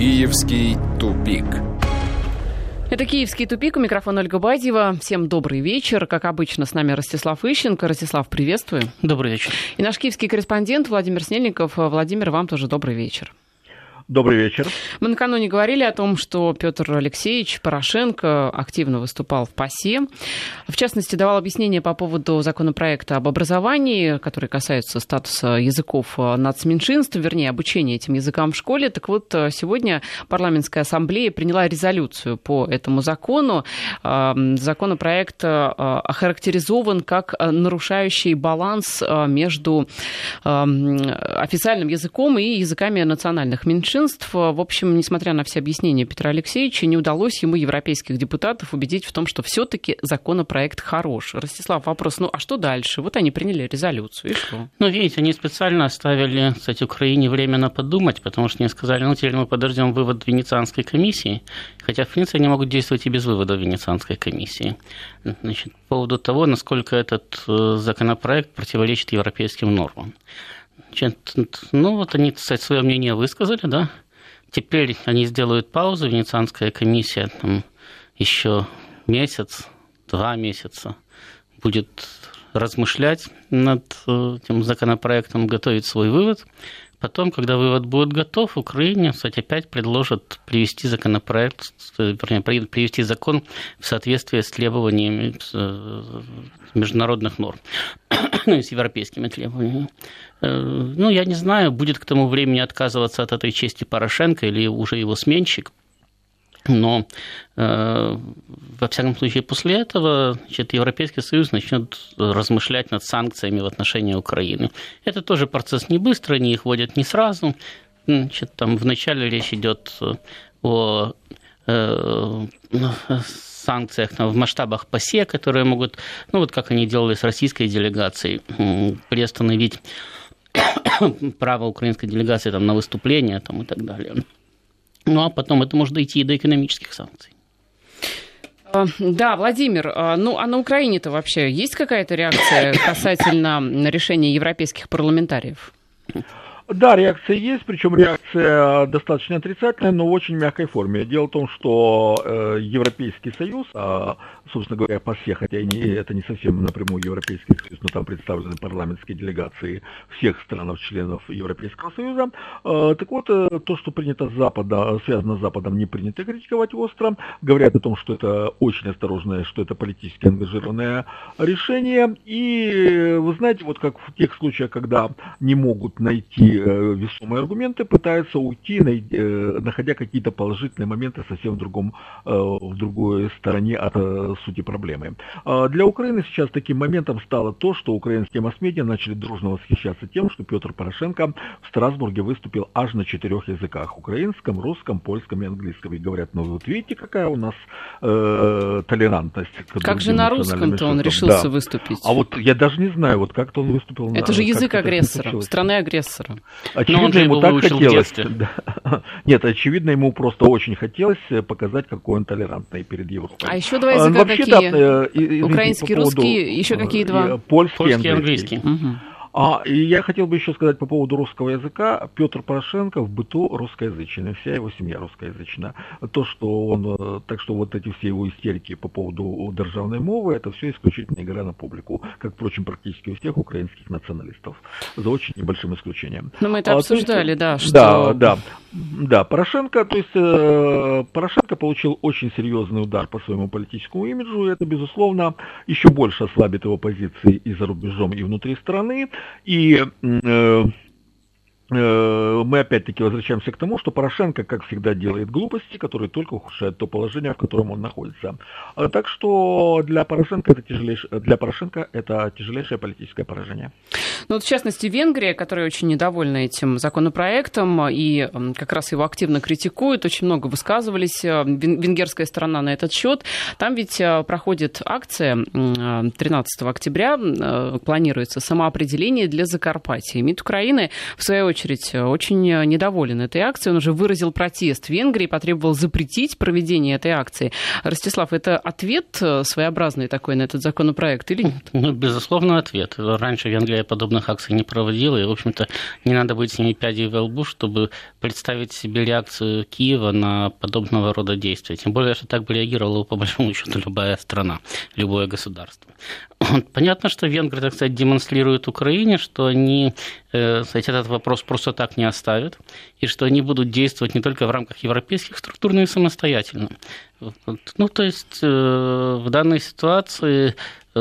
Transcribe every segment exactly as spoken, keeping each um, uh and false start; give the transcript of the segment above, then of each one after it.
Киевский тупик. Это «Киевский тупик». У микрофона Ольга Бадьева. Всем добрый вечер. Как обычно, с нами Ростислав Ищенко. Ростислав, приветствую. Добрый вечер. И наш киевский корреспондент Владимир Снельников. Владимир, вам тоже добрый вечер. Добрый вечер. Мы накануне говорили о том, что Петр Алексеевич Порошенко активно выступал в ПАСЕ. В частности, давал объяснение по поводу законопроекта об образовании, который касается статуса языков нацменьшинств, вернее, обучения этим языкам в школе. Так вот, сегодня парламентская ассамблея приняла резолюцию по этому закону. Законопроект охарактеризован как нарушающий баланс между официальным языком и языками национальных меньшинств. В общем, несмотря на все объяснения Петра Алексеевича, не удалось ему, европейских депутатов, убедить в том, что все-таки законопроект хорош. Ростислав, вопрос, ну а что дальше? Вот они приняли резолюцию, и что? Ну, видите, они специально оставили, кстати, Украине время подумать, потому что они сказали, ну, теперь мы подождем вывод Венецианской комиссии, хотя, в принципе, они могут действовать и без вывода Венецианской комиссии. Значит, по поводу того, насколько этот законопроект противоречит европейским нормам. Ну, вот они, кстати, свое мнение высказали, да. Теперь они сделают паузу, Венецианская комиссия там еще месяц, два месяца будет размышлять над этим законопроектом, готовить свой вывод. Потом, когда вывод будет готов, Украине, кстати, опять предложат привести законопроект, вернее, привести закон в соответствии с требованиями международных норм, ну и с европейскими требованиями. Ну, я не знаю, будет к тому времени отказываться от этой чести Порошенко или уже его сменщик. Но, э, во всяком случае, после этого, значит, Европейский Союз начнет размышлять над санкциями в отношении Украины. Это тоже процесс не быстрый, они их вводят не сразу. Значит, там вначале речь идет о э, санкциях там, в масштабах ПАСЕ, которые могут, ну вот как они делали с российской делегацией, приостановить право украинской делегации там, на выступление там, и так далее. Ну, а потом это может дойти и до экономических санкций. Да, Владимир, ну а на Украине-то вообще есть какая-то реакция касательно решения европейских парламентариев? Да, реакция есть, причем реакция достаточно отрицательная, но в очень мягкой форме. Дело в том, что э, Европейский Союз, а, собственно говоря, ПАСЕ, хотя и не, это не совсем напрямую Европейский Союз, но там представлены парламентские делегации всех стран-членов Европейского Союза. Э, так вот, э, то, что принято с Запада, связано с Западом, не принято критиковать остро. Говорят о том, что это очень осторожное, что это политически ангажированное решение. И вы знаете, вот как в тех случаях, когда не могут найти весомые аргументы, пытаются уйти, находя какие-то положительные моменты совсем в, другом, в другой стороне от сути проблемы. Для Украины сейчас таким моментом стало то, что украинские масс-медиа начали дружно восхищаться тем, что Петр Порошенко в Страсбурге выступил аж на четырех языках: украинском, русском, польском и английском. И говорят, ну вот видите, какая у нас э, толерантность. Как же на русском-то он решился да. выступить? А вот я даже не знаю, вот как-то он выступил. Это на, же язык агрессора, страны-агрессора. Очевидно, ему так хотелось. Да. Нет, очевидно, ему просто очень хотелось показать, какой он толерантный перед Европой. А еще два языка а, какие? Да, извините, украинский, по поводу, русский, еще какие два? Польский, Польский и английский. английский. Угу. А, и я хотел бы еще сказать по поводу русского языка. Петр Порошенко в быту русскоязычный, вся его семья русскоязычная. То, что он, так что вот эти все его истерики по поводу державной мовы, это все исключительно игра на публику, как, впрочем, практически у всех украинских националистов, за очень небольшим исключением. Но мы это обсуждали, а, есть, да, что... Да, да, да, Порошенко, то есть э, Порошенко получил очень серьезный удар по своему политическому имиджу, и это, безусловно, еще больше ослабит его позиции и за рубежом, и внутри страны. И э, э, мы опять-таки возвращаемся к тому, что Порошенко, как всегда, делает глупости, которые только ухудшают то положение, в котором он находится. А, так что для Порошенко это тяжелейшее, для Порошенко это тяжелейшее политическое поражение. Ну, вот в частности, Венгрия, которая очень недовольна этим законопроектом и как раз его активно критикует, очень много высказывались венгерская сторона на этот счет. Там ведь проходит акция тринадцатого октября, планируется самоопределение для Закарпатья. МИД Украины, в свою очередь, очередь, очень недоволен этой акцией. Он уже выразил протест в Венгрии, потребовал запретить проведение этой акции. Ростислав, это ответ своеобразный такой на этот законопроект или нет? Ну, безусловно, ответ. Раньше Венгрия подобных акций не проводила, и, в общем-то, не надо быть с ними пядей во лбу, чтобы представить себе реакцию Киева на подобного рода действия. Тем более, что так бы реагировала, по большому счету, любая страна, любое государство. Понятно, что венгры, так сказать, демонстрируют Украине, что они, кстати, этот вопрос просто так не оставят, и что они будут действовать не только в рамках европейских структур, но и самостоятельно. Ну, то есть в данной ситуации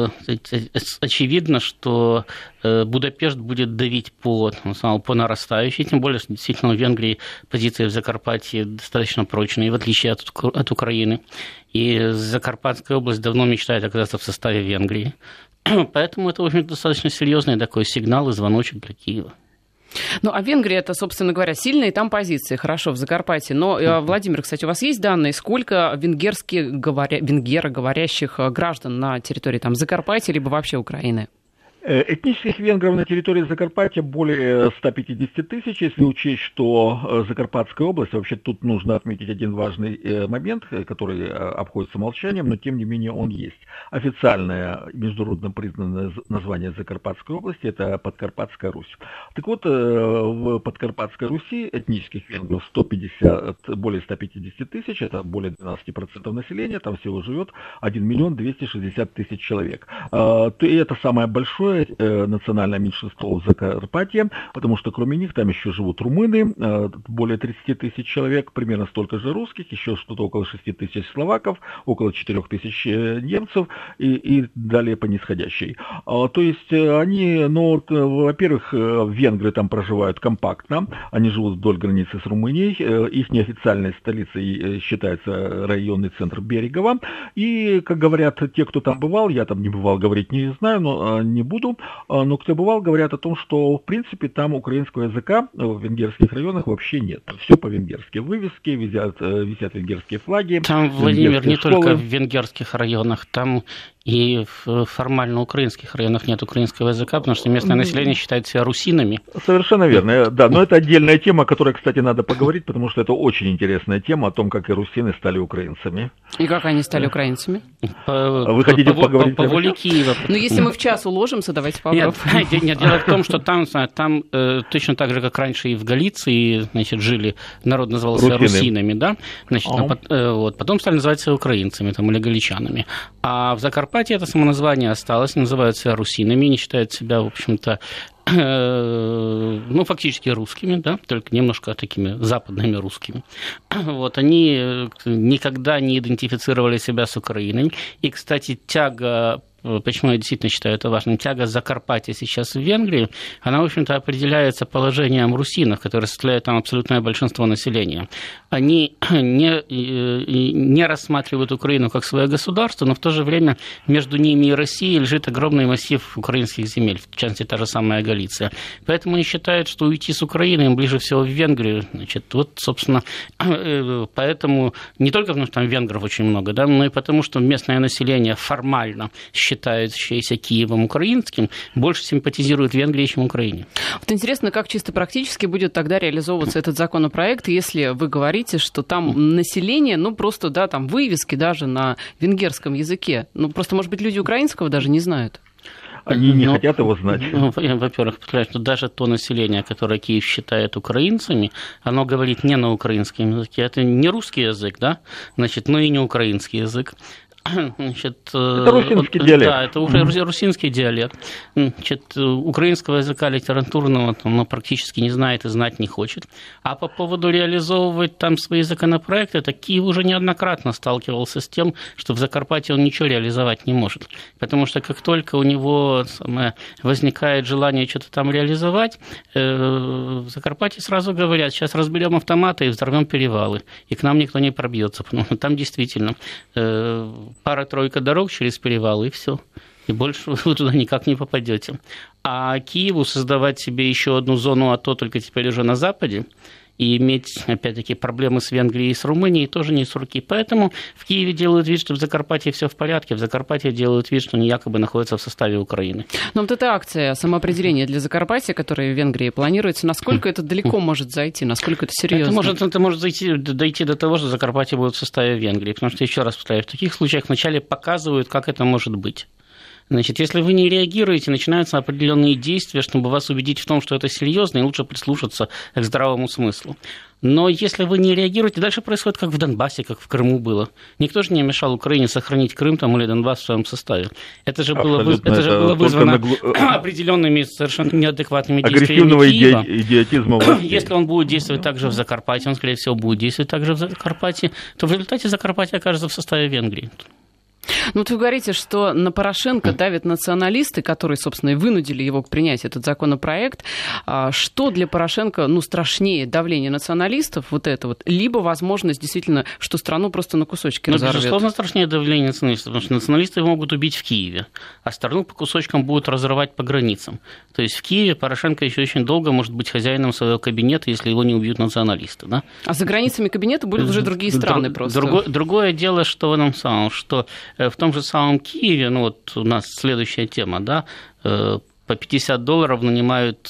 очевидно, что Будапешт будет давить по, по нарастающей, тем более, что действительно в Венгрии позиции в Закарпатье достаточно прочные, в отличие от, от Украины. И Закарпатская область давно мечтает оказаться в составе Венгрии. Поэтому это, в общем, достаточно серьезный такой сигнал и звоночек для Киева. Ну, а Венгрия, это, собственно говоря, сильные там позиции, хорошо, в Закарпатье. Но, Владимир, кстати, у вас есть данные, сколько венгерских говоря... венгероговорящих граждан на территории там, Закарпатья, либо вообще Украины? Этнических венгров на территории Закарпатья более ста пятидесяти тысяч, если учесть, что Закарпатская область, вообще тут нужно отметить один важный момент, который обходится молчанием, но тем не менее он есть. Официальное международно признанное название Закарпатской области – это Подкарпатская Русь. Так вот, в Подкарпатской Руси этнических венгров сто пятьдесят, более ста пятидесяти тысяч, это более двенадцати процентов населения, там всего живет один миллион двести шестьдесят тысяч человек. И это самое большое национальное меньшинство в Закарпатье, потому что кроме них там еще живут румыны, более тридцати тысяч человек, примерно столько же русских, еще что-то около шести тысяч словаков, около четырёх тысяч немцев и, и далее по нисходящей. То есть они, ну, во-первых, венгры там проживают компактно, они живут вдоль границы с Румынией, их неофициальной столицей считается районный центр Берегово, и, как говорят те, кто там бывал, я там не бывал, говорить не знаю, но не буду, но кто бывал, говорят о том, что в принципе там украинского языка в венгерских районах вообще нет. Все по-венгерски. Вывески, висят, висят венгерские флаги. Там, Владимир, не школы. Только в венгерских районах, там и в формально украинских районах нет украинского языка, потому что местное население считает себя русинами. Совершенно верно, да, но это отдельная тема, о которой, кстати, надо поговорить, потому что это очень интересная тема о том, как и русины стали украинцами. И как они стали украинцами? По, Вы хотите по, поговорить? По, по воле Киева. Ну, если мы в час уложимся, давайте попробуем. Нет, нет, дело в том, что там, там э, точно так же, как раньше и в Галиции, значит, жили, народ назывался Русины. русинами, да, значит, а. э, вот, потом стали называть себя украинцами там, или галичанами. А в Закарпатье это самоназвание осталось, называют себя русинами, не считают себя, в общем-то, ну, фактически русскими, да, только немножко такими западными русскими. Вот, они никогда не идентифицировали себя с Украиной. И, кстати, тяга, почему я действительно считаю это важным, тяга Закарпатья сейчас в Венгрии, она, в общем-то, определяется положением русинов, которые составляют там абсолютное большинство населения. Они не, не рассматривают Украину как свое государство, но в то же время между ними и Россией лежит огромный массив украинских земель, в частности, та же самая Галиция. Поэтому они считают, что уйти с Украины им ближе всего в Венгрию. Значит, вот, собственно, поэтому не только потому, что там венгров очень много, да, но и потому, что местное население формально считающееся Киевом украинским, больше симпатизирует Венгрии, чем Украине. Вот интересно, как чисто практически будет тогда реализовываться этот законопроект, если вы говорите, что там население, ну, просто, да, там вывески даже на венгерском языке. Ну, просто, может быть, люди украинского даже не знают. Они не но, хотят его знать. Ну, во-первых, повторяю, что даже то население, которое Киев считает украинцами, оно говорит не на украинском языке. Это не русский язык, да, значит, но и не украинский язык. Значит, это русинский диалект. Да, это уже mm-hmm. русинский диалект. Значит, украинского языка литературного он практически не знает и знать не хочет. А по поводу реализовывать там свои законопроекты, это Киев уже неоднократно сталкивался с тем, что в Закарпатье он ничего реализовать не может. Потому что как только у него самое, возникает желание что-то там реализовать, э, в Закарпатье сразу говорят, сейчас разберем автоматы и взорвем перевалы. И к нам никто не пробьется. Потому что там действительно... Э, пара-тройка дорог через перевал, и все. И больше вы туда никак не попадете. А Киеву создавать себе еще одну зону АТО, только теперь уже на Западе, и иметь, опять-таки, проблемы с Венгрией и с Румынией тоже не с руки. Поэтому в Киеве делают вид, что в Закарпатье все в порядке, в Закарпатье делают вид, что они якобы находятся в составе Украины. Но вот эта акция самоопределения для Закарпатья, которая в Венгрии планируется, насколько это далеко может зайти, насколько это серьезно? Это может, это может зайти, дойти до того, что Закарпатье будет в составе Венгрии, потому что, еще раз повторяю, в таких случаях вначале показывают, как это может быть. Значит, если вы не реагируете, начинаются определенные действия, чтобы вас убедить в том, что это серьезно, и лучше прислушаться к здравому смыслу. Но если вы не реагируете, дальше происходит, как в Донбассе, как в Крыму было. Никто же не мешал Украине сохранить Крым там, или Донбасс в своем составе. Это же было, это это же было вызвано нагло... определенными совершенно неадекватными действиями Киева. Идиотизма. Если он будет действовать также в Закарпатье, он, скорее всего, будет действовать также в Закарпатье, то в результате Закарпатье окажется в составе Венгрии. Ну, вот вы говорите, что на Порошенко давят националисты, которые, собственно, и вынудили его принять этот законопроект. Что для Порошенко, ну, страшнее давление националистов, вот это вот, либо возможность действительно, что страну просто на кусочки разорвет? Ну, безусловно, страшнее давление националистов, потому что националисты его могут убить в Киеве, а страну по кусочкам будут разрывать по границам. То есть в Киеве Порошенко еще очень долго может быть хозяином своего кабинета, если его не убьют националисты, да? А за границами кабинета будут уже другие страны Друг, просто. Другое, другое дело, что в этом самом, что в том же самом Киеве, ну вот у нас следующая тема, да, по пятьдесят долларов нанимают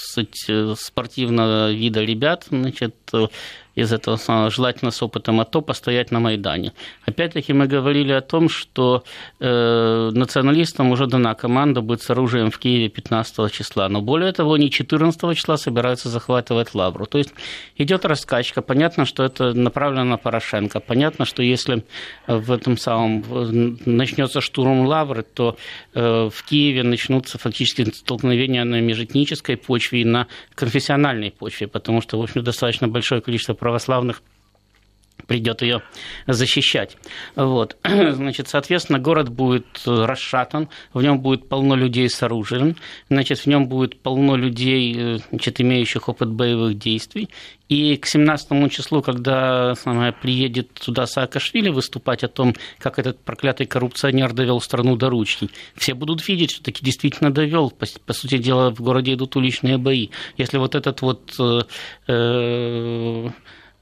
спортивного вида ребят, значит, из этого самого, желательно с опытом АТО, постоять на Майдане. Опять-таки мы говорили о том, что э, националистам уже дана команда быть с оружием в Киеве пятнадцатого числа, но более того, они четырнадцатого числа собираются захватывать Лавру. То есть идет раскачка, понятно, что это направлено на Порошенко, понятно, что если в этом самом начнется штурм Лавры, то э, в Киеве начнутся фактически столкновения на межэтнической почве и на конфессиональной почве, потому что, в общем, достаточно большое количество православных придет ее защищать. Вот. Значит, соответственно, город будет расшатан, в нем будет полно людей с оружием, значит, в нем будет полно людей, значит, имеющих опыт боевых действий. И к семнадцатому числу, когда самое, приедет туда Саакашвили выступать о том, как этот проклятый коррупционер довел страну до ручки, все будут видеть, что таки действительно довел. По, по сути дела, в городе идут уличные бои. Если вот этот вот э, э,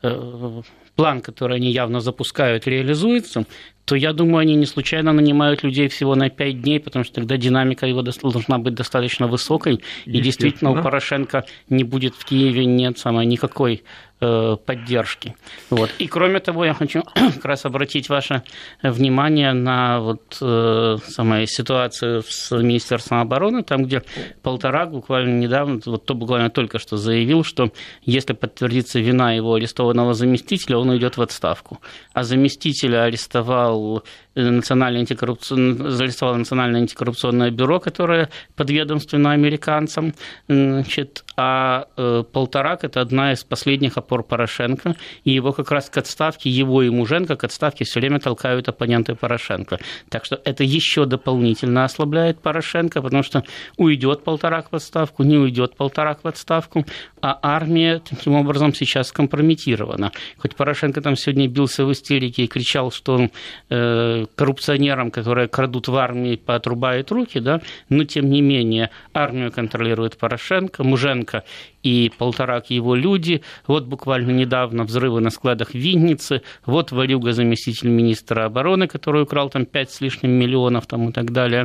э, план, который они явно запускают, реализуется, то я думаю, они не случайно нанимают людей всего на пять дней, потому что тогда динамика его должна быть достаточно высокой, и действительно у Порошенко не будет в Киеве нет самой никакой э, поддержки. Вот. И кроме того, я хочу как раз обратить ваше внимание на вот, э, самую ситуацию с Министерством обороны, там, где Полторак буквально недавно, вот то буквально только что заявил, что если подтвердится вина его арестованного заместителя, он уйдет в отставку. А заместителя арестовал Национальное антикоррупционное, зарисовало Национальное антикоррупционное бюро, которое подведомственно американцам. Значит, а Полторак – это одна из последних опор Порошенко, и его как раз к отставке, его и Муженко к отставке все время толкают оппоненты Порошенко. Так что это еще дополнительно ослабляет Порошенко, потому что уйдет Полторак в отставку, не уйдет Полторак в отставку, а армия таким образом сейчас скомпрометирована. Хоть Порошенко там сегодня бился в истерике и кричал, что он коррупционерам, которые крадут в армии, поотрубает руки, да, но тем не менее армию контролирует Порошенко, Муженко и Полторак его люди. Вот буквально недавно взрывы на складах в Виннице, вот Варюга, заместитель министра обороны, который украл там пять с лишним миллионов там, и так далее.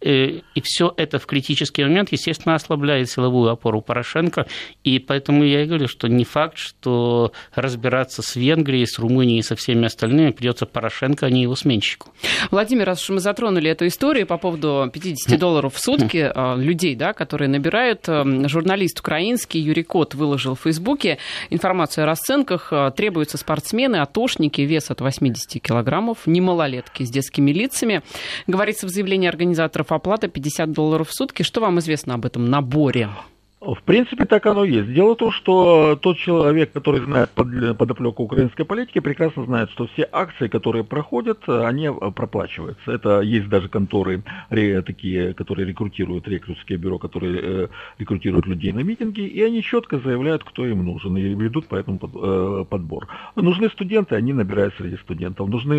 И все это в критический момент, естественно, ослабляет силовую опору Порошенко, и поэтому я и говорю, что не факт, что разбираться с Венгрией, с Румынией и со всеми остальными придется Порошенко, а не его сменщику. Владимир, раз уж мы затронули эту историю по поводу пятьдесят долларов в сутки людей, да, которые набирают, журналист украинский Юрий Кот выложил в Фейсбуке информацию о расценках. Требуются спортсмены, атошники, вес от восемьдесят килограммов, немалолетки с детскими лицами. Говорится в заявлении организаторов, оплата пятьдесят долларов в сутки. Что вам известно об этом наборе? В принципе, так оно и есть. Дело в том, что тот человек, который знает подоплеку украинской политики, прекрасно знает, что все акции, которые проходят, они проплачиваются. Это есть даже конторы такие, которые рекрутируют, рекрутские бюро, которые рекрутируют людей на митинги, и они четко заявляют, кто им нужен, и ведут по этому подбор. Нужны студенты, они набирают среди студентов. Нужны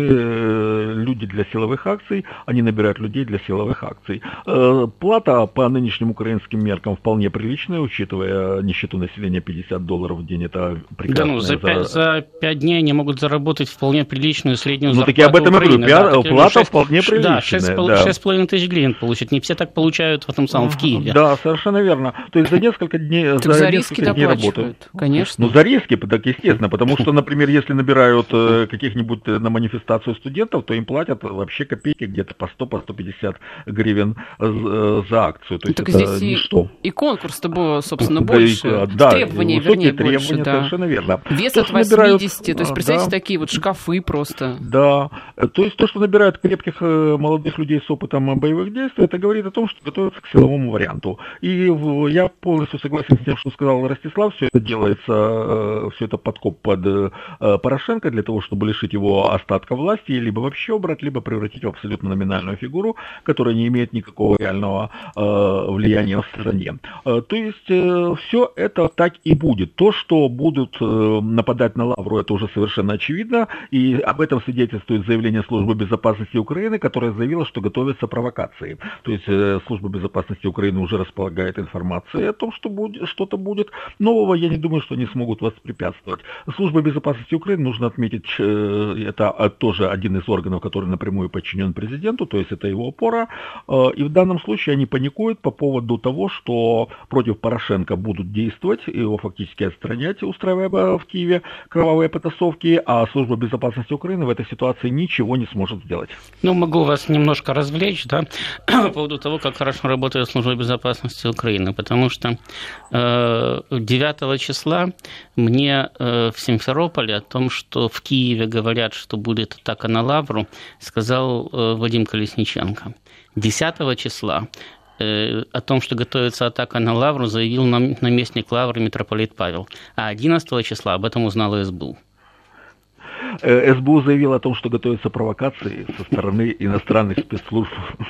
люди для силовых акций, они набирают людей для силовых акций. Плата по нынешним украинским меркам вполне приличная. приличные, учитывая нищету населения пятьдесят долларов в день, это прекрасно. Да, ну, за, за... за пять дней они могут заработать вполне приличную среднюю ну, зарплату. Ну, так я об этом и говорю, да, плата шесть, вполне приличная. Да, шесть с половиной тысяч гривен получат. Не все так получают в этом самом, в Киеве. Да, совершенно верно. То есть за несколько дней, так за за риски несколько дней работают. Конечно. Ну, за риски, так естественно, потому что, например, если набирают каких-нибудь на манифестацию студентов, то им платят вообще копейки, где-то по сто, по сто пятьдесят гривен за акцию. То есть так это здесь ничто. И, и конкурс-то был, собственно, да, больше. И, да, требования, высокие вернее, требования, больше. Да. Совершенно верно. Вес то, от восьмидесяти, набирают, то есть, представьте, да, такие вот шкафы просто. Да, то есть то, что набирают крепких молодых людей с опытом боевых действий, это говорит о том, что готовятся к силовому варианту. И я полностью согласен с тем, что сказал Ростислав, все это делается, все это подкоп под Порошенко для того, чтобы лишить его остатка власти, либо вообще убрать, либо превратить в абсолютно номинальную фигуру, которая не имеет никакого реального влияния в стране. То есть все это так и будет. То, что будут нападать на Лавру, это уже совершенно очевидно, и об этом свидетельствует заявление Службы безопасности Украины, которая заявила, что готовятся провокации. То есть Служба безопасности Украины уже располагает информацией о том, что будет, что-то будет. Нового я не думаю, что они смогут воспрепятствовать. Служба безопасности Украины, нужно отметить, это тоже один из органов, который напрямую подчинен президенту, то есть это его опора. И в данном случае они паникуют по поводу того, что против Порошенко будут действовать, его фактически отстранять, устраивая в Киеве кровавые потасовки, а Служба безопасности Украины в этой ситуации ничего не сможет сделать. Ну, могу вас немножко развлечь, да, по поводу того, как хорошо работает Служба безопасности Украины, потому что э, девятого числа мне э, в Симферополе о том, что в Киеве говорят, что будет атака на Лавру, сказал э, Вадим Колесниченко. десятого числа о том, что готовится атака на Лавру, заявил наместник Лавры митрополит Павел. А одиннадцатого числа об этом узнала эс бэ у. эс бэ у заявил о том, что готовятся провокации со стороны иностранных спецслужб.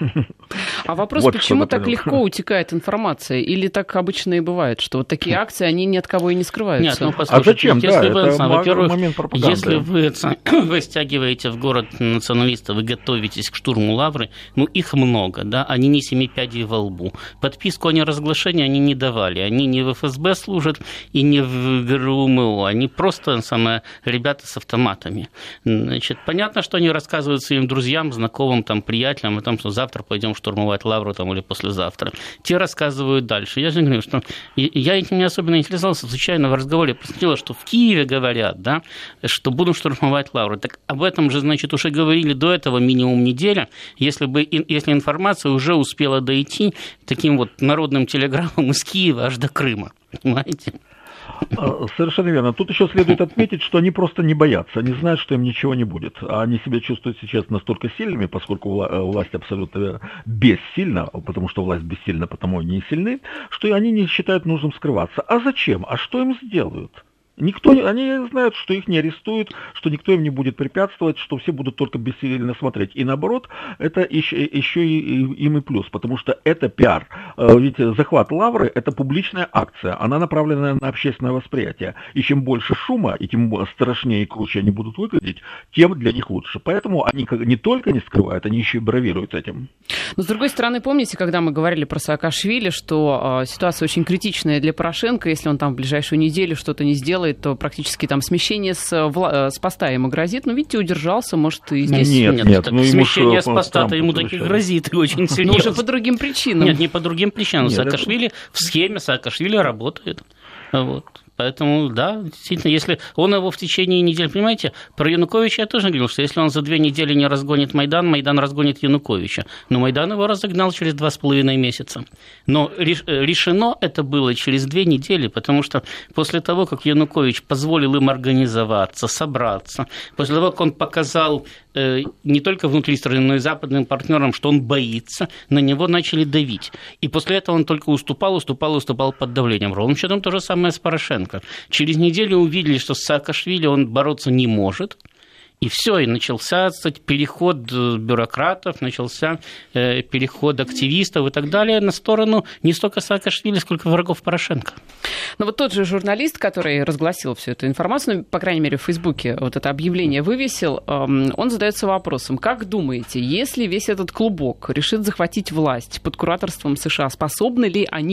А вопрос, вот почему так легко утекает информация? Или так обычно и бывает, что вот такие акции, они ни от кого и не скрываются? Нет, ну послушайте, а зачем? Если да, вы, это во-первых, момент пропаганды. Если вы, вы стягиваете в город националистов, вы готовитесь к штурму Лавры, ну их много, да, они не семи пядей во лбу. Подписку о неразглашении они не давали, они не в эф эс бэ служат и не в гэ эр у эм о, они просто самое, ребята с автоматами. Значит, понятно, что они рассказывают своим друзьям, знакомым, там, приятелям о том, что завтра пойдем штурмовать Лавру там, или послезавтра. Те рассказывают дальше. Я же говорю, что я этим не особенно интересовался. Случайно в разговоре посмотрела, что в Киеве говорят, да, что будут штурмовать Лавру. Так об этом же, значит, уже говорили до этого минимум неделя. Если бы, если информация уже успела дойти таким вот народным телеграммом из Киева аж до Крыма. Понимаете? Совершенно верно. Тут еще следует отметить, что они просто не боятся, они знают, что им ничего не будет. Они себя чувствуют сейчас настолько сильными, поскольку власть абсолютно бессильна, потому что власть бессильна, потому они и сильны, что они не считают нужным скрываться. А зачем? А что им сделают? Никто, они знают, что их не арестуют, что никто им не будет препятствовать, что все будут только бессильно смотреть. И наоборот, это еще, еще и, и, им и плюс, потому что это пиар. Ведь захват Лавры – это публичная акция, она направлена на общественное восприятие. И чем больше шума, и тем страшнее и круче они будут выглядеть, тем для них лучше. Поэтому они не только не скрывают, они еще и бравируют этим. Но с другой стороны, помните, когда мы говорили про Саакашвили, что э, ситуация очень критичная для Порошенко, если он там в ближайшую неделю что-то не сделает, то практически там смещение с, вла- с поста ему грозит. Но, видите, удержался, может, и здесь... Нет, нет, нет ну, смещение с поста-то ему таки грозит и очень серьезно. Но уже по другим причинам. Нет, не по другим причинам. Нет, Саакашвили это... в схеме Саакашвили работает. Вот. Поэтому, да, действительно, если он его в течение недели, понимаете, про Януковича я тоже говорил, что если он за две недели не разгонит Майдан, Майдан разгонит Януковича. Но Майдан его разогнал через два с половиной месяца. Но решено это было через две недели, потому что после того, как Янукович позволил им организоваться, собраться, после того, как он показал не только внутри страны, но и западным партнерам, что он боится, на него начали давить. И после этого он только уступал, уступал, уступал под давлением. Ровным счетом то же самое с Порошенко. Через неделю увидели, что с Саакашвили он бороться не может. И все, и начался, кстати, переход бюрократов, начался э, переход активистов и так далее на сторону не столько Саакашвили, сколько врагов Порошенко. Но вот тот же журналист, который разгласил всю эту информацию, ну, по крайней мере, в Фейсбуке вот это объявление вывесил, э, он задается вопросом, как думаете, если весь этот клубок решит захватить власть под кураторством США, способны ли они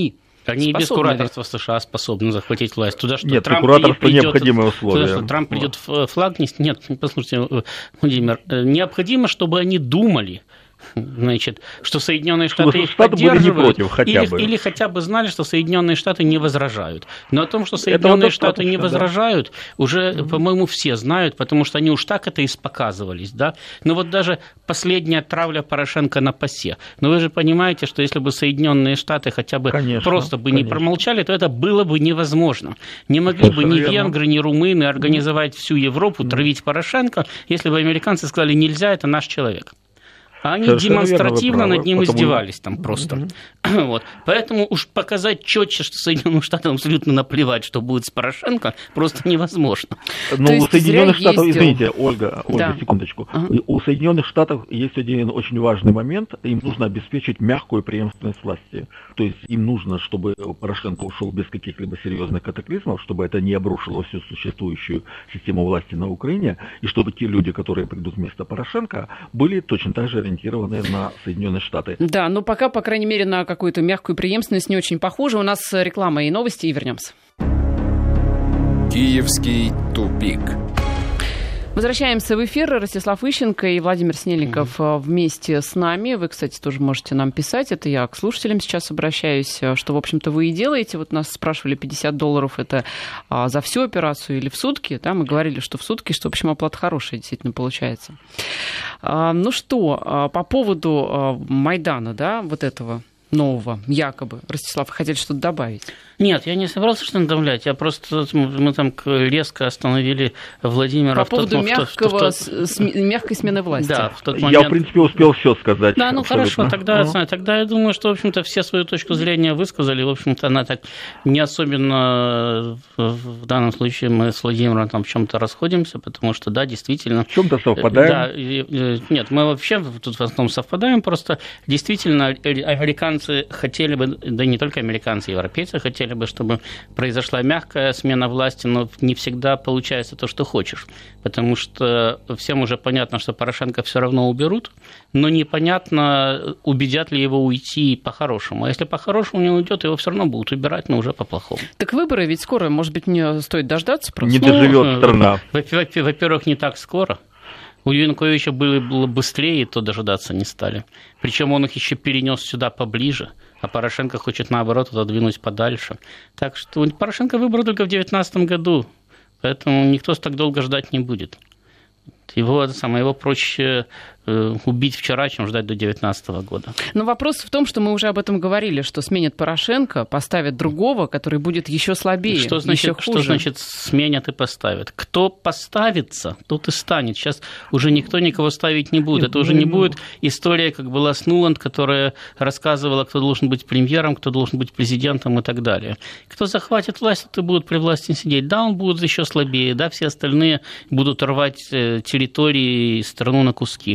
Они и без кураторства США способны захватить власть. Туда, что нет, Трамп кураторство придет, необходимое условие. Туда, что Трамп придет флаг нести. Нет, послушайте, Владимир, необходимо, чтобы они думали, значит, что Соединенные Штаты их поддерживают, против, хотя или, или хотя бы знали, что Соединенные Штаты не возражают. Но о том, что Соединенные Штаты не возражают, да. уже, mm-hmm. по-моему, все знают, потому что они уж так это испоказывались. Да? Но вот даже последняя травля Порошенко на ПАСЕ. Но вы же понимаете, что если бы Соединенные Штаты хотя бы конечно, просто бы конечно. не промолчали, то это было бы невозможно. Не могли Совершенно бы ни верно. венгры, ни румыны организовать всю Европу, mm-hmm. травить Порошенко, если бы американцы сказали, нельзя, это наш человек. А они Совершенно демонстративно над ним потому... издевались там просто. Mm-hmm. Вот. Поэтому уж показать четче, что Соединенным Штатам абсолютно наплевать, что будет с Порошенко, просто невозможно. Но у Соединенных Штатов, есть... извините, Ольга, Ольга да. секундочку. Uh-huh. У Соединенных Штатов есть один очень важный момент. Им нужно обеспечить мягкую преемственность власти. То есть им нужно, чтобы Порошенко ушел без каких-либо серьезных катаклизмов, чтобы это не обрушило всю существующую систему власти на Украине, и чтобы те люди, которые придут вместо Порошенко, были точно так же ориентированы на Соединенные Штаты. Да, но пока, по крайней мере, на какую-то мягкую преемственность не очень похоже. У нас реклама и новости, и вернемся. Киевский тупик. Возвращаемся в эфир. Ростислав Ищенко и Владимир Снельников mm-hmm. вместе с нами. Вы, кстати, тоже можете нам писать. Это я к слушателям сейчас обращаюсь, что, в общем-то, вы и делаете. Вот нас спрашивали, пятьдесят долларов это а, за всю операцию или в сутки. Да, мы говорили, что в сутки, что, в общем, оплата хорошая действительно получается. А, ну что, а, по поводу а, Майдана, да, вот этого нового, якобы. Ростислав, вы хотели что-то добавить? Нет, я не собирался что-то добавлять. Я просто, мы там резко остановили Владимира. По поводу в тот, мягкого, в тот, в тот... мягкой смены власти. Да, в тот момент... Я, в принципе, успел все сказать. Да, ну абсолютно. Хорошо, тогда, uh-huh. тогда я думаю, что, в общем-то, все свою точку зрения высказали. В общем-то, она так не особенно, в данном случае мы с Владимиром там в чем-то расходимся, потому что, да, действительно... В чем-то совпадаем. Да, нет, мы вообще тут в основном совпадаем, просто действительно американцы хотели бы, да не только американцы, европейцы хотели бы, чтобы произошла мягкая смена власти, но не всегда получается то, что хочешь. Потому что всем уже понятно, что Порошенко все равно уберут, но непонятно, убедят ли его уйти по-хорошему. А если по-хорошему не уйдет, его все равно будут убирать, но уже по-плохому. Так выборы ведь скоро, может быть, не стоит дождаться просто? Не доживет ну, страна. Во-первых, не так скоро. У Януковича было, было быстрее, и то дожидаться не стали. Причем он их еще перенес сюда поближе, а Порошенко хочет, наоборот, отодвинуть подальше. Так что Порошенко выбрал только в две тысячи девятнадцатом году, поэтому никто так долго ждать не будет. Его, самое, его проще убить вчера, чем ждать до две тысячи девятнадцатого года. Но вопрос в том, что мы уже об этом говорили, что сменят Порошенко, поставят другого, который будет еще слабее, что значит, еще хуже. Что значит сменят и поставят? Кто поставится, тот и станет. Сейчас уже никто никого ставить не будет. Нет, Это уже не будет история, как была с Нуланд, которая рассказывала, кто должен быть премьером, кто должен быть президентом и так далее. Кто захватит власть, тот и будет при власти сидеть. Да, он будет еще слабее, да, все остальные будут рвать территории и страну на куски.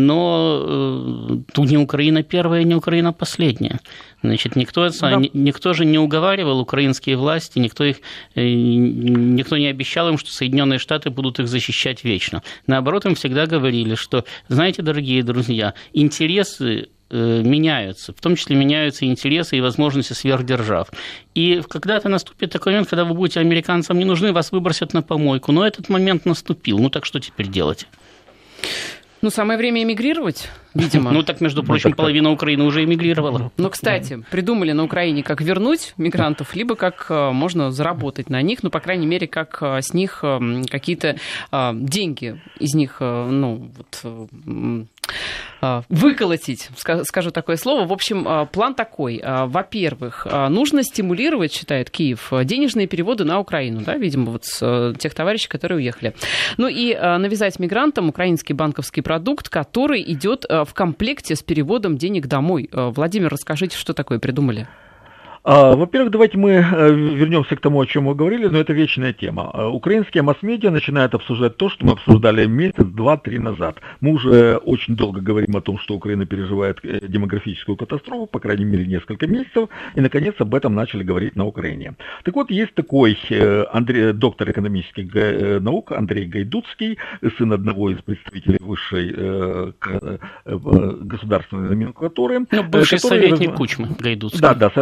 Но э, не Украина первая, не Украина последняя. Значит, никто, да. никто же не уговаривал украинские власти, никто, их, никто не обещал им, что Соединенные Штаты будут их защищать вечно. Наоборот, им всегда говорили, что, знаете, дорогие друзья, интересы меняются, в том числе меняются интересы и возможности сверхдержав. И когда-то наступит такой момент, когда вы будете американцам не нужны, вас выбросят на помойку. Но этот момент наступил. Ну так что теперь делать? Ну, самое время эмигрировать, видимо. Ну, так, между прочим, половина Украины уже эмигрировала. Ну, кстати, придумали на Украине, как вернуть мигрантов, либо как можно заработать на них, ну, по крайней мере, как с них какие-то деньги из них, ну, вот... выколотить, скажу такое слово. В общем, план такой. Во-первых, нужно стимулировать, считает Киев, денежные переводы на Украину, да, видимо, вот с тех товарищей, которые уехали. Ну и навязать мигрантам украинский банковский продукт, который идет в комплекте с переводом денег домой. Владимир, расскажите, что такое придумали? Во-первых, давайте мы вернемся к тому, о чем мы говорили, но это вечная тема. Украинские масс-медиа начинают обсуждать то, что мы обсуждали месяц, два, три назад. Мы уже очень долго говорим о том, что Украина переживает демографическую катастрофу, по крайней мере, несколько месяцев, и, наконец, об этом начали говорить на Украине. Так вот, есть такой Андрей, доктор экономических наук Андрей Гайдуцкий, сын одного из представителей высшей государственной номенклатуры. Ну, бывший советник Кучмы Гайдуцкий. Да, да, совершенно верно.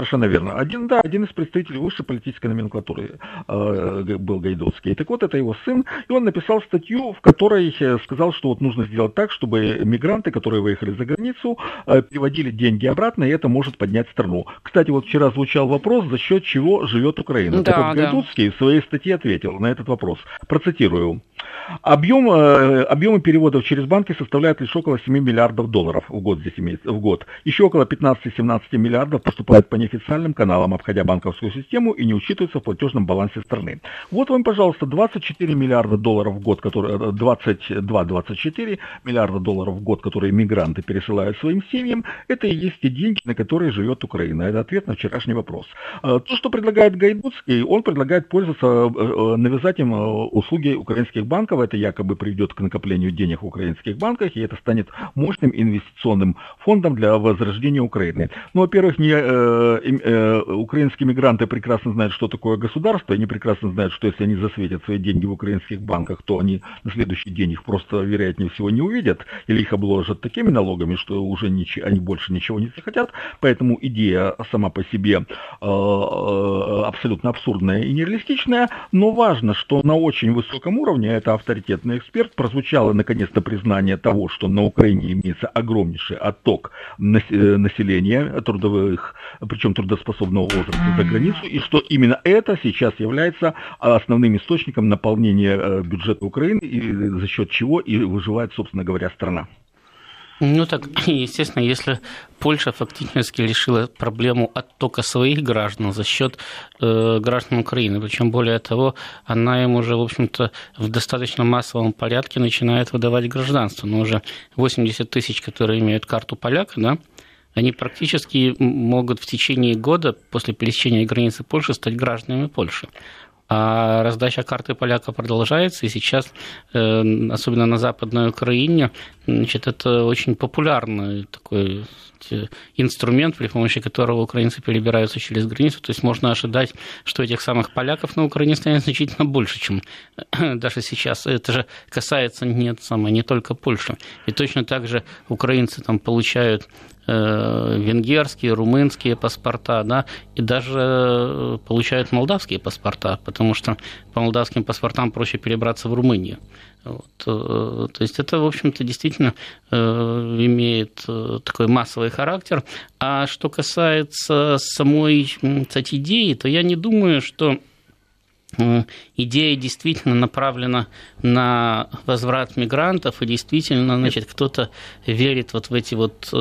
Верно. Один, да, один из представителей высшей политической номенклатуры э, был Гайдоцкий. Так вот, это его сын, и он написал статью, в которой сказал, что вот нужно сделать так, чтобы мигранты, которые выехали за границу, э, переводили деньги обратно, и это может поднять страну. Кстати, вот вчера звучал вопрос, за счет чего живет Украина. Да, так вот, да. Гайдоцкий в своей статье ответил на этот вопрос. Процитирую. Объем, э, объемы переводов через банки составляют лишь около семь миллиардов долларов в год, здесь имеется, в год. Еще около пятнадцать-семнадцать миллиардов поступают по неофициальным каналам, обходя банковскую систему, и не учитываются в платежном балансе страны. Вот вам, пожалуйста, двадцать четыре миллиарда долларов в год, которые, двадцать два - двадцать четыре миллиарда долларов в год, которые мигранты пересылают своим семьям, это и есть те деньги, на которые живет Украина. Это ответ на вчерашний вопрос. То, что предлагает Гайдоцкий, он предлагает пользоваться, навязать им услуги украинских банков, это якобы приведет к накоплению денег в украинских банках, и это станет мощным инвестиционным фондом для возрождения Украины. Ну, во-первых, не, э, э, украинские мигранты прекрасно знают, что такое государство, и они прекрасно знают, что если они засветят свои деньги в украинских банках, то они на следующий день их просто, вероятнее всего, не увидят, или их обложат такими налогами, что уже ничего, они больше ничего не захотят. Поэтому идея сама по себе э, э, абсолютно абсурдная и нереалистичная, но важно, что на очень высоком уровне, это авторитетный эксперт, прозвучало наконец-то признание того, что на Украине имеется огромнейший отток населения, трудовых, причем трудоспособного возраста за границу, и что именно это сейчас является основным источником наполнения бюджета Украины, и за счет чего и выживает, собственно говоря, страна. Ну так, естественно, если Польша фактически решила проблему оттока своих граждан за счет э, граждан Украины, причем более того, она им уже, в общем-то, в достаточно массовом порядке начинает выдавать гражданство. Но уже восемьдесят тысяч, которые имеют карту поляка, да, они практически могут в течение года после пересечения границы Польши стать гражданами Польши. А раздача карты поляка продолжается, и сейчас, особенно на Западной Украине, значит, это очень популярный такой инструмент, при помощи которого украинцы перебираются через границу. То есть можно ожидать, что этих самых поляков на Украине станет значительно больше, чем даже сейчас. Это же касается не, самое, не только Польши. И точно так же украинцы там получают венгерские, румынские паспорта, да, и даже получают молдавские паспорта, потому что по молдавским паспортам проще перебраться в Румынию. Вот. То есть это, в общем-то, действительно имеет такой массовый характер. А что касается самой, кстати, идеи, то я не думаю, что идея действительно направлена на возврат мигрантов, и действительно, значит, кто-то верит вот в эти вот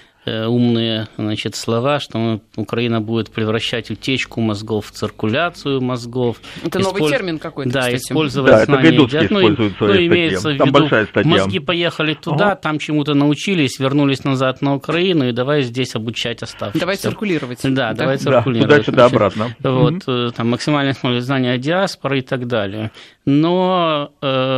умные, значит, слова, что Украина будет превращать утечку мозгов в циркуляцию мозгов. Это Использ... новый термин какой-то, Да, кстати. использовать да, знания. Это Гайдоцкий ну, использует в своей ну, имеется статье. в Там виду, большая статья. мозги поехали туда, ага. там чему-то научились, вернулись назад на Украину, и давай здесь обучать оставшихся. Давай циркулировать. Да, да? давай Да, циркулировать. туда-сюда, обратно. Вот, mm-hmm. там, максимальное знание диаспоры и так далее. Но,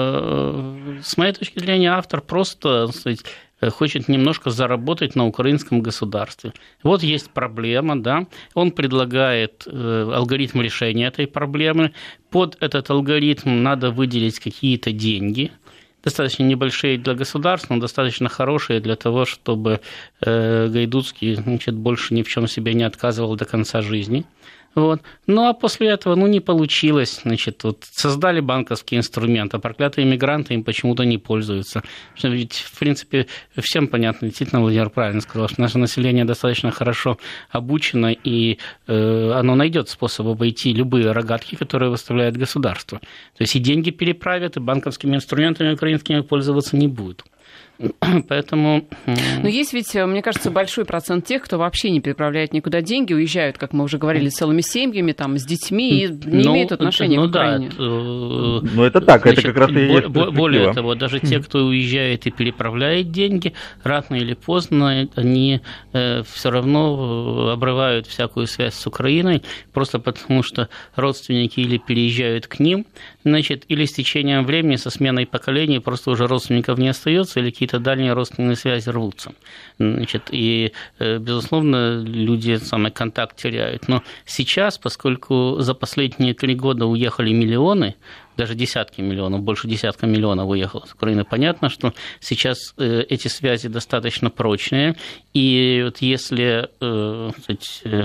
э, с моей точки зрения, автор просто, так сказать, хочет немножко заработать на украинском государстве. Вот есть проблема, да, он предлагает алгоритм решения этой проблемы. Под этот алгоритм надо выделить какие-то деньги, достаточно небольшие для государства, но достаточно хорошие для того, чтобы Гайдоцкий, значит, больше ни в чем себе не отказывал до конца жизни. Вот. Ну, а после этого, ну, не получилось, значит, вот создали банковский инструмент, а проклятые мигранты им почему-то не пользуются. Ведь, в принципе, всем понятно, действительно, Владимир правильно сказал, что наше население достаточно хорошо обучено, и э, оно найдет способ обойти любые рогатки, которые выставляет государство. То есть и деньги переправят, и банковскими инструментами украинскими пользоваться не будут. Поэтому... Но есть ведь, мне кажется, большой процент тех, кто вообще не переправляет никуда деньги, уезжают, как мы уже говорили, целыми семьями, там, с детьми, и не ну, имеют отношения ну, к Украине. Да, ну, это так, значит, это как раз и есть перспектива. Более того, даже те, кто уезжает и переправляет деньги, рано или поздно они все равно обрывают всякую связь с Украиной, просто потому что родственники или переезжают к ним, значит, или с течением времени, со сменой поколений просто уже родственников не остается, или какие-то дальние родственные связи рвутся. Значит, и, безусловно, люди самый контакт теряют. Но сейчас, поскольку за последние три года уехали миллионы, даже десятки миллионов, больше десятка миллионов уехало с Украины, понятно, что сейчас эти связи достаточно прочные, и вот если, кстати,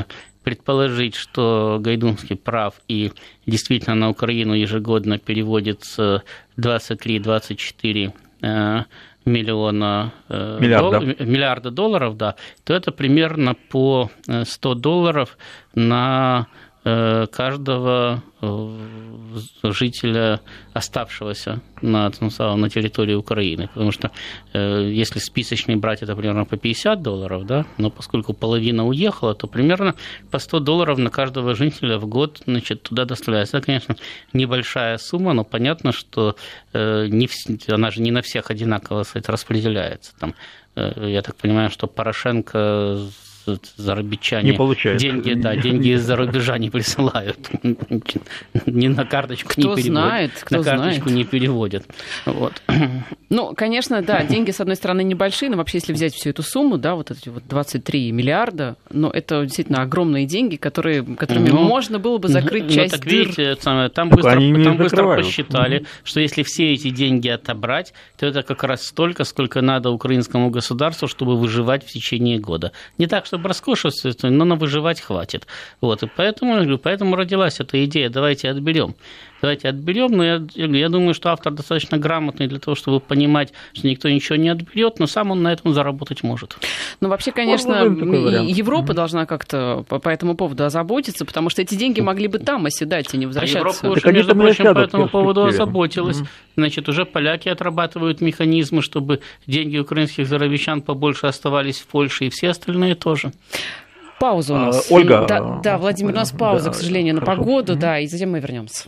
предположить, что Гайдунский прав, и действительно на Украину ежегодно переводится двадцать три - двадцать четыре миллиона Миллиарда. Дол... миллиарда долларов, да, то это примерно по сто долларов на каждого жителя, оставшегося на, на территории Украины. Потому что если списочный брать, это примерно по пятьдесят долларов, да, но поскольку половина уехала, то примерно по сто долларов на каждого жителя в год, значит, туда доставляется. Это, конечно, небольшая сумма, но понятно, что не, она же не на всех одинаково, кстати, распределяется. Там, я так понимаю, что Порошенко... зарабичане не получает. деньги, да, деньги из-за рубежа не присылают, ни на карточку кто не переводят, знает, кто на карточку знает. не переводят. Вот. Ну, конечно, да, деньги, с одной стороны, небольшие, но вообще, если взять всю эту сумму, да, вот эти вот двадцать три миллиарда, но это действительно огромные деньги, которые, которыми ну, можно было бы закрыть часть ну, так, дыр. Видите, там быстро, там быстро посчитали, mm-hmm. что если все эти деньги отобрать, то это как раз столько, сколько надо украинскому государству, чтобы выживать в течение года. Не так, чтобы роскошиться, но на выживать хватит. Вот, и поэтому, поэтому родилась эта идея, давайте отберем. Давайте отберем, но я, я думаю, что автор достаточно грамотный для того, чтобы понимать, что никто ничего не отберет, но сам он на этом заработать может. Ну, вообще, конечно, Европа mm-hmm. должна как-то по, по этому поводу озаботиться, потому что эти деньги могли бы там оседать и не возвращаться. А Европа уже, между прочим, по этому поводу озаботилась. Mm-hmm. Значит, уже поляки отрабатывают механизмы, чтобы деньги украинских заробещан побольше оставались в Польше, и все остальные тоже. Пауза у нас. А, Ольга. Да, да, Владимир, у нас пауза, да, к сожалению, на хорошо. погоду, mm-hmm. да, и затем мы вернемся.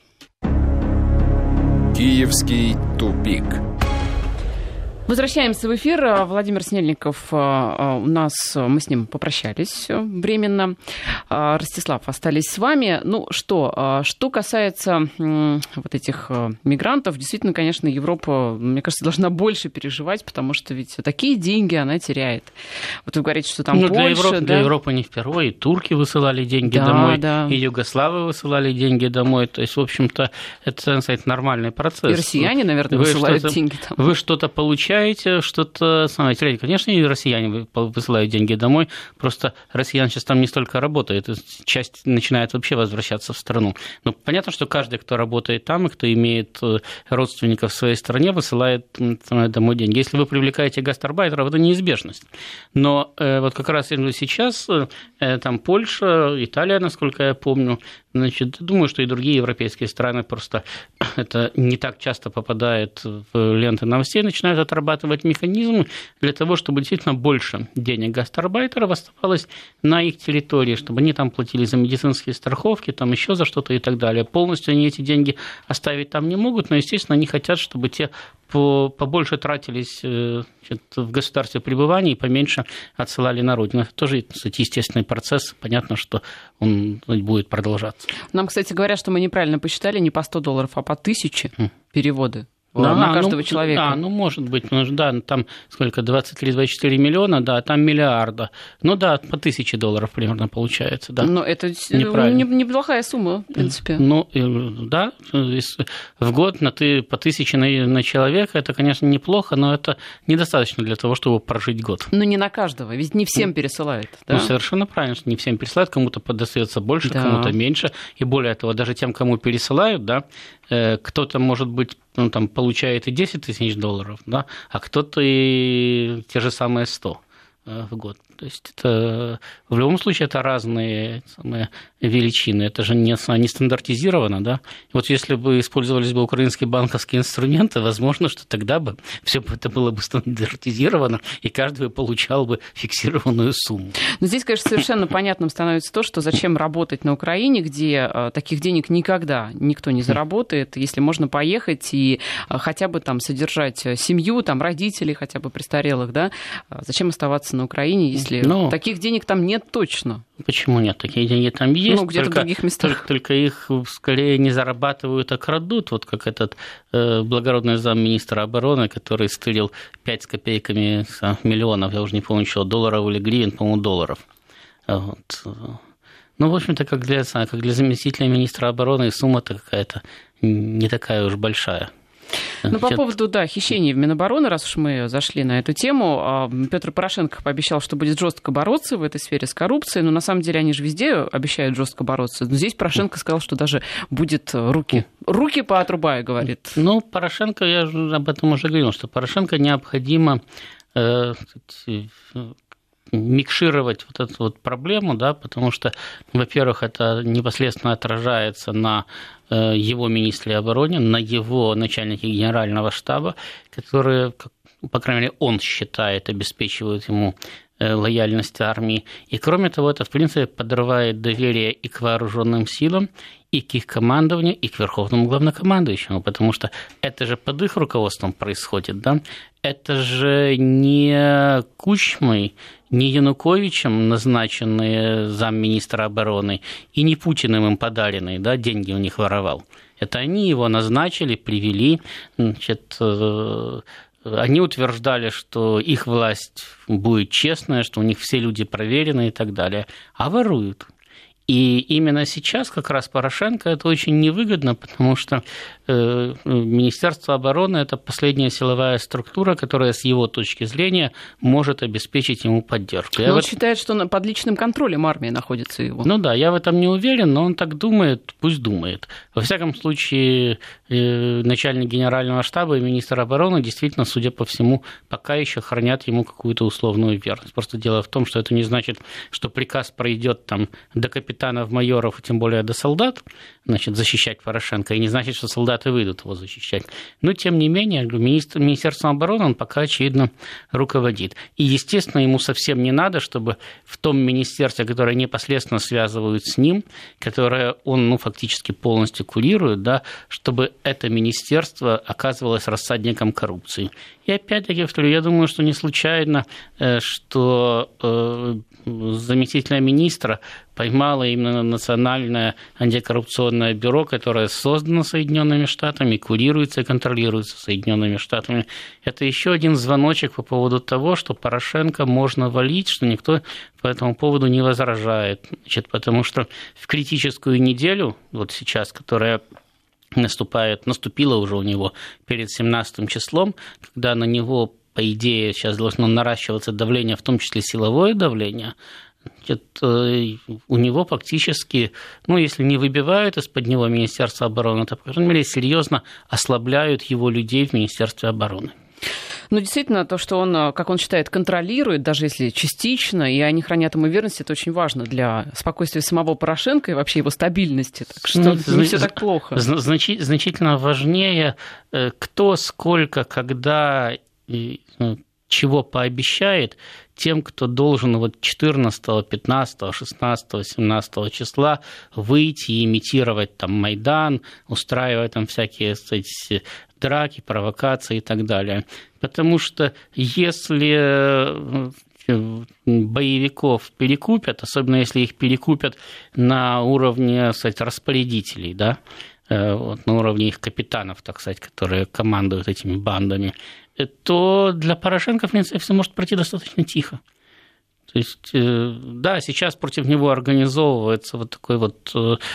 Киевский тупик. Возвращаемся в эфир. Владимир Снельников у нас, мы с ним попрощались временно. Ростислав, остались с вами. Ну что, что касается вот этих мигрантов, действительно, конечно, Европа, мне кажется, должна больше переживать, потому что ведь такие деньги она теряет. Вот вы говорите, что там ну, Польша... Для Европы, да? для Европы не впервые. И турки высылали деньги да, домой, да. и югославы высылали деньги домой. То есть, в общем-то, это, так сказать, нормальный процесс. И россияне, наверное, вы высылают деньги там. Вы что-то получаете, что-то самое. Конечно, и россияне высылают деньги домой, просто россиян сейчас там не столько работает, часть начинает вообще возвращаться в страну. Но понятно, что каждый, кто работает там и кто имеет родственников в своей стране, высылает домой деньги. Если вы привлекаете гастарбайтеров, это неизбежность. Но вот как раз сейчас там Польша, Италия, насколько я помню, значит, думаю, что и другие европейские страны просто это не так часто попадает в ленты новостей, начинают отрабатывать механизмы для того, чтобы действительно больше денег гастарбайтеров оставалось на их территории, чтобы они там платили за медицинские страховки, там еще за что-то и так далее. Полностью они эти деньги оставить там не могут, но, естественно, они хотят, чтобы те побольше тратились значит, в государстве пребывания и поменьше отсылали на родину. Это тоже, кстати, естественный процесс. Понятно, что он будет продолжаться. Нам, кстати, говорят, что мы неправильно посчитали не по сто долларов, а по тысяче mm. переводы. Да, на каждого ну, человека. Да, ну, может быть, потому что, да, там сколько, двадцать три - двадцать четыре миллиона, да, там миллиарда. Ну, да, по тысяче долларов примерно получается, да. Но это неплохая сумма, в принципе. Ну, да, в год на ты, по тысяче на, на человека, это, конечно, неплохо, но это недостаточно для того, чтобы прожить год. Ну, не на каждого, ведь не всем пересылают. Да? Ну, совершенно правильно, что не всем пересылают, кому-то достается больше, да. кому-то меньше. И более того, даже тем, кому пересылают, да, кто-то, может быть, ну, там, получает и десять тысяч долларов, да, а кто-то и те же самые сто в год. То есть это в любом случае это разные самые величины, это же не, не стандартизировано, да. Вот если бы использовались бы украинские банковские инструменты, возможно, что тогда бы все это было бы стандартизировано, и каждый бы получал бы фиксированную сумму. Но здесь, конечно, совершенно понятным становится то, что зачем работать на Украине, где таких денег никогда никто не заработает, если можно поехать и хотя бы там содержать семью, там родителей хотя бы престарелых, да, зачем оставаться на Украине, если Но... таких денег там нет точно? Почему нет? Такие деньги там есть. Ну, где-то только, в других местах. Только, только их скорее не зарабатывают, а крадут. Вот как этот э, благородный замминистра обороны, который стырил пять с копейками миллионов, я уже не помню, что долларов или гривен, по-моему, долларов. Вот. Ну, в общем-то, как для, как для заместителя министра обороны, сумма-то какая-то не такая уж большая. Ну, по поводу, да, хищений в Минобороны, раз уж мы зашли на эту тему, Петр Порошенко пообещал, что будет жестко бороться в этой сфере с коррупцией, но на самом деле они же везде обещают жестко бороться. Но здесь Порошенко сказал, что даже будет руки, руки поотрубаю, говорит. Ну, Порошенко, я об этом уже говорил, что Порошенко необходимо э, микшировать вот эту вот проблему, да, потому что, во-первых, это непосредственно отражается на его министре обороны, на его начальнике генерального штаба, которые, по крайней мере, он считает, обеспечивают ему лояльность армии. И, кроме того, это, в принципе, подрывает доверие и к вооруженным силам, и к их командованию, и к верховному главнокомандующему, потому что это же под их руководством происходит, да? Это же не Кучмой, не Януковичем назначенные замминистра обороны, и не Путиным им подаренные, да, деньги у них воровал. Это они его назначили, привели, значит, они утверждали, что их власть будет честная, что у них все люди проверены и так далее, а воруют. И именно сейчас как раз Порошенко это очень невыгодно, потому что э, Министерство обороны – это последняя силовая структура, которая с его точки зрения может обеспечить ему поддержку. Но он вот... считает, что под личным контролем армии находится его. Ну да, я в этом не уверен, но он так думает, пусть думает. Во всяком случае, э, начальник генерального штаба и министр обороны действительно, судя по всему, пока еще хранят ему какую-то условную верность. Просто дело в том, что это не значит, что приказ пройдет там до капитана, капитанов, майоров, и тем более до солдат, значит, защищать Порошенко, и не значит, что солдаты выйдут его защищать. Но, тем не менее, министр, Министерством обороны он пока, очевидно, руководит. И, естественно, ему совсем не надо, чтобы в том министерстве, которое непосредственно связывают с ним, которое он, ну, фактически полностью курирует, да, чтобы это министерство оказывалось рассадником коррупции. И, опять-таки, я думаю, что не случайно, что заместителя министра поймало именно Национальное антикоррупционное бюро, которое создано Соединенными Штатами, курируется и контролируется Соединенными Штатами. Это еще один звоночек по поводу того, что Порошенко можно валить, что никто по этому поводу не возражает. Значит, потому что в критическую неделю, вот сейчас, которая наступает, наступила уже у него перед семнадцатым числом, когда на него, по идее, сейчас должно наращиваться давление, в том числе силовое давление, у него фактически, ну, если не выбивают из-под него Министерство обороны, то, по крайней мере, серьезно ослабляют его людей в Министерстве обороны. Ну, действительно, то, что он, как он считает, контролирует, даже если частично, и они хранят ему верность, это очень важно для спокойствия самого Порошенко и вообще его стабильности. Так что ну, не все так плохо. Значи- значительно важнее, кто, сколько, когда, чего пообещает тем, кто должен вот четырнадцатого, пятнадцатого, шестнадцатого, семнадцатого числа выйти и имитировать там Майдан, устраивать там всякие, кстати, драки, провокации и так далее. Потому что если боевиков перекупят, особенно если их перекупят на уровне, кстати, распорядителей, да, вот, на уровне их капитанов, так сказать, которые командуют этими бандами, то для Порошенко, в принципе, все может пройти достаточно тихо. То есть, да, сейчас против него организовывается вот такой вот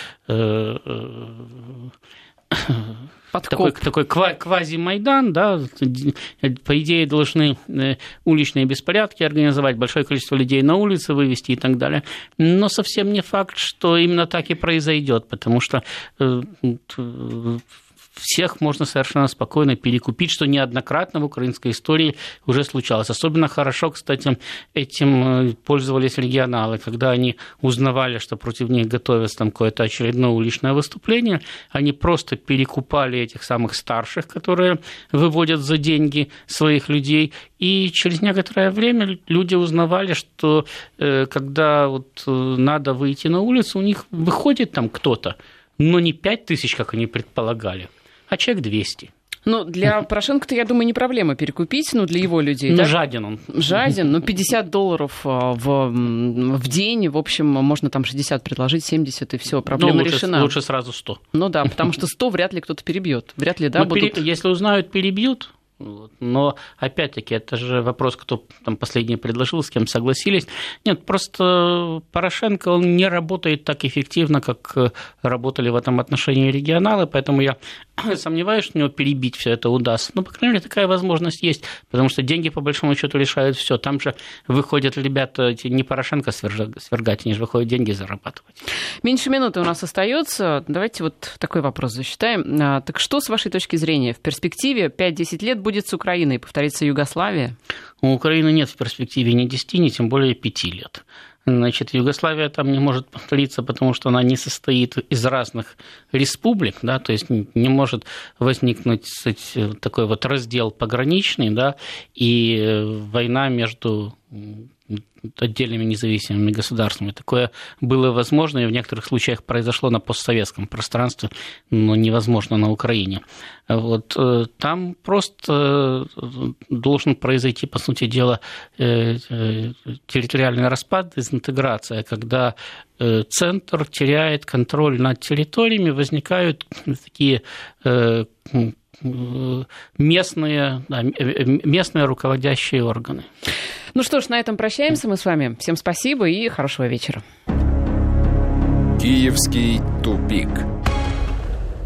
такой, такой квази-майдан, да, по идее должны уличные беспорядки организовать, большое количество людей на улице вывести и так далее, но совсем не факт, что именно так и произойдет, потому что всех можно совершенно спокойно перекупить, что неоднократно в украинской истории уже случалось. Особенно хорошо, кстати, этим пользовались регионалы, когда они узнавали, что против них готовится там какое-то очередное уличное выступление, они просто перекупали этих самых старших, которые выводят за деньги своих людей, и через некоторое время люди узнавали, что когда вот надо выйти на улицу, у них выходит там кто-то, но не пять тысяч, как они предполагали, а человек двести. Ну, для Порошенко-то, я думаю, не проблема перекупить, ну, для его людей. Ну, да? жаден он. Жаден, ну, пятьдесят долларов в, в день, в общем, можно там шестьдесят предложить, семьдесят, и все, проблема ну, лучше, решена. Лучше сразу сто. Ну да, потому что сто вряд ли кто-то перебьет. Вряд ли, да, ну, будут... пере... Если узнают, перебьют. Но, опять-таки, это же вопрос, кто там последний предложил, с кем согласились. Нет, просто Порошенко, он не работает так эффективно, как работали в этом отношении регионалы, поэтому я сомневаюсь, что у него перебить все это удастся. Но, по крайней мере, такая возможность есть, потому что деньги, по большому счету, решают все. Там же выходят ребята, не Порошенко свергать, они же выходят деньги зарабатывать. Меньше минуты у нас остается. Давайте вот такой вопрос засчитаем. Так что, с вашей точки зрения, в перспективе пять-десять лет будет с Украиной? Повторится Югославия? У Украины нет в перспективе ни десяти, ни тем более пяти лет. Значит, Югославия там не может повториться, потому что она не состоит из разных республик, да, то есть не может возникнуть, кстати, такой вот раздел пограничный, да, и война между отдельными независимыми государствами. Такое было возможно и в некоторых случаях произошло на постсоветском пространстве, но невозможно на Украине. Вот, там просто должен произойти, по сути дела, территориальный распад, дезинтеграция, когда центр теряет контроль над территориями, возникают такие местные, да, местные руководящие органы. Ну что ж, на этом прощаемся мы с вами. Всем спасибо и хорошего вечера. Киевский тупик.